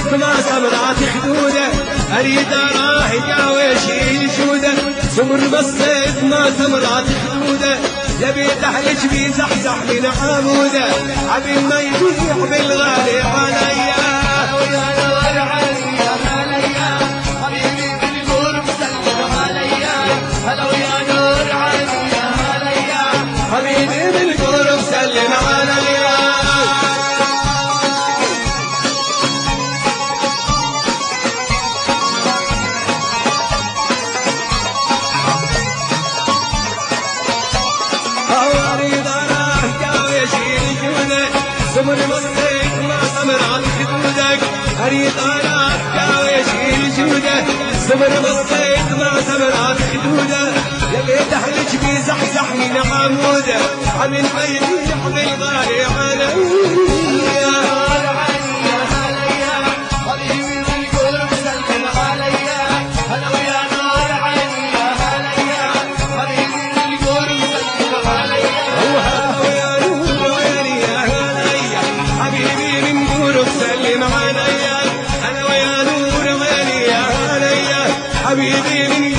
ما سمرات خدوده اريد اراه يقاوي شيل جوده سمر بصيت ما سمرات خدوده يبي تحلج بي زحزح من عموده عبي ما يبيع بالغالي عليا ويا نور عليا عليا حبيبي بالقرب سلم عليا هلا ويا نور عليا عليا حبيبي بالقرب سلم عليا سمر بصيت ما سمرات خدودك اريد اراك داوي شيل جوده سمر بصيت ما سمرات خدوده يبي تحلج بي زحزح من عموده عمل ما يبيع بالغالي عليا حبيبي بالقرب سلم عليا هلا ويا نور عليا عليا حبيبي بالقرب سلم عليا حبيبي من قرب سلم عليا انا ويا نور عيني يا عليا حبيبي من